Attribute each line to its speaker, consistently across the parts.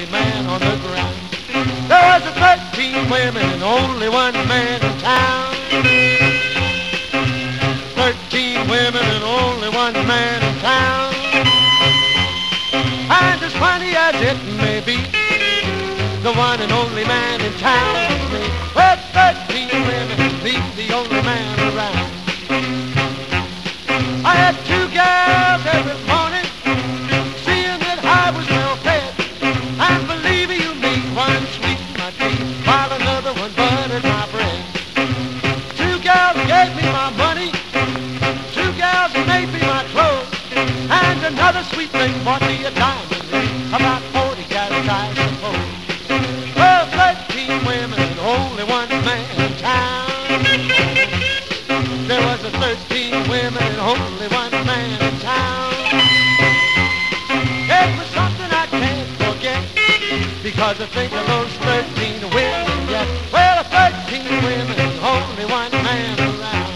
Speaker 1: man on the ground. There was 13 women and only one man in town. 13 women and only one man in town. And as funny as it may be, the one and only man in town is me. Well, 13 women and me, the only man around. I had 2 gals every morning, seeing that I was well fed. And believe you me, one sweetened my tea, while another one buttered my bread. 2 gals gave me my money, 2 gals made me my clothes, and another sweet thing bought me a diamond ring, about 40 carats I suppose. Well, 13 women and only one man in town. There was 13 women and only one man in town. It was something I can't forget, because I think of those 13 women yet. Well, 13 women and only one man around.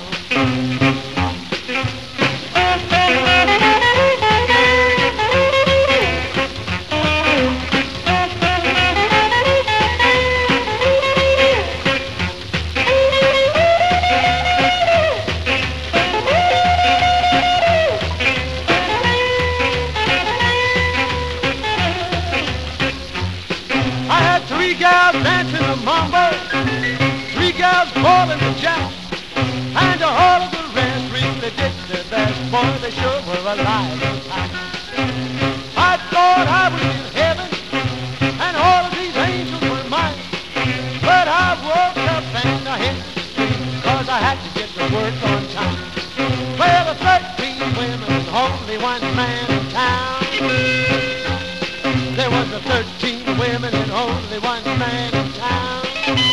Speaker 1: I had 3 gals dancing the mambo, 3 gals ballin' the jack, and all of the rest really did their best. Boy, they sure were alive and tight. I thought I was in heaven, and all of these angels were mine. But I woke up and I hit the street, 'cause I had to get to work on time. Well, 13 women and only one man in town. There was 13 women and only one man in town.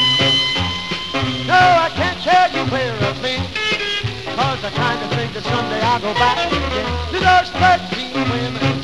Speaker 1: No, I can't tell you where I've been, 'cause I kind of think that someday I'll go back again to those 13 women